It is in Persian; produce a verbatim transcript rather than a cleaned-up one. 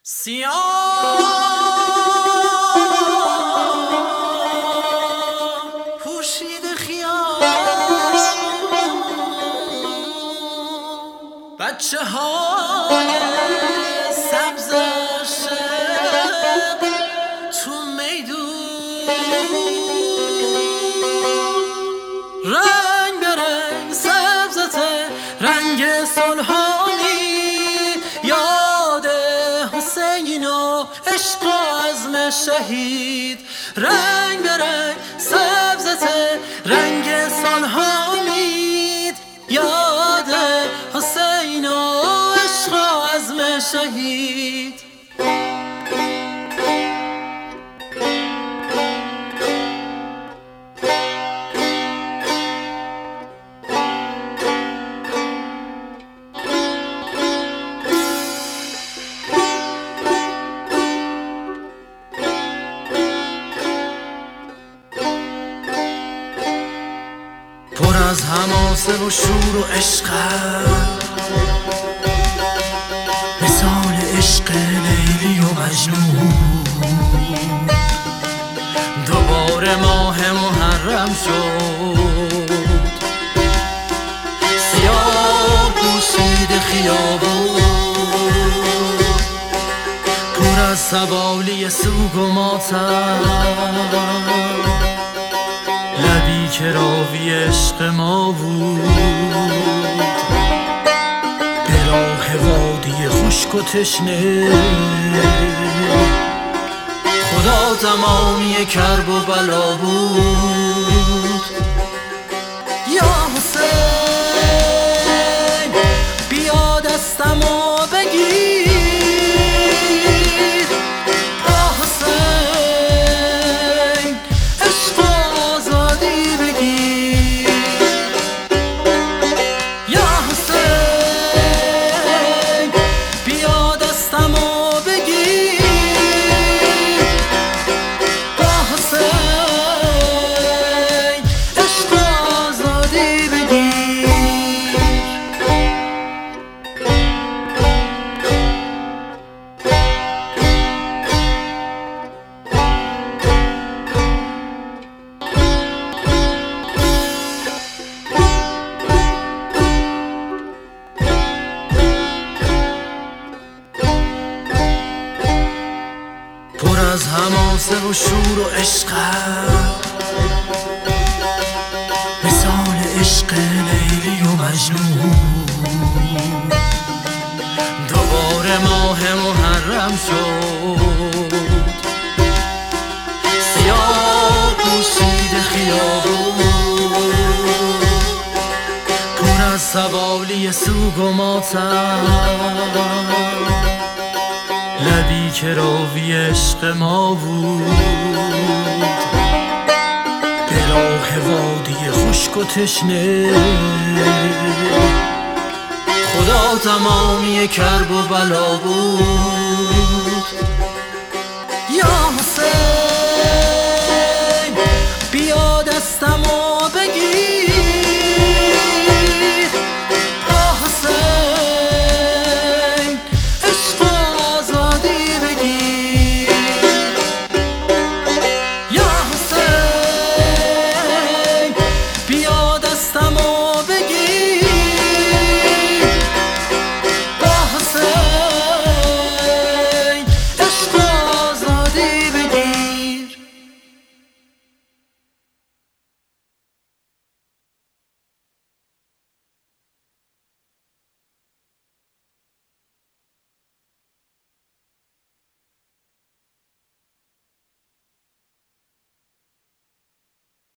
سیاه پوشیده خیال بچه های سبز عاشق تو میدون رنگ به رنگ سبزته رنگ سلحانی یاد حسین و عشق و عزم شهید رنگ به رنگ سبزته رنگ سلحانی یاد حسین و عشق و عزم شهید پر از حماسه و شور و عشق مثال عشق لیلی و مجنون دوباره ماه محرم شد سیاه پوشید خیابون پر از سوالی سوگ و ماتم لبی که راوی عشق ما بود به راه وادی خشک و تشنه خدا تمامی کرب و بلا بود یا حسین بیا دستمو بگیر پر از حماسه و شور و عشق مثال عشق لیلی و مجنون دوباره ماه محرم شد سیاه پوشید خیابون پر از سوالی سوگ و ماتم لبی که راوی عشق ما بود به راه وادی خشک و تشنه خدا تمامی کرب و بلا بود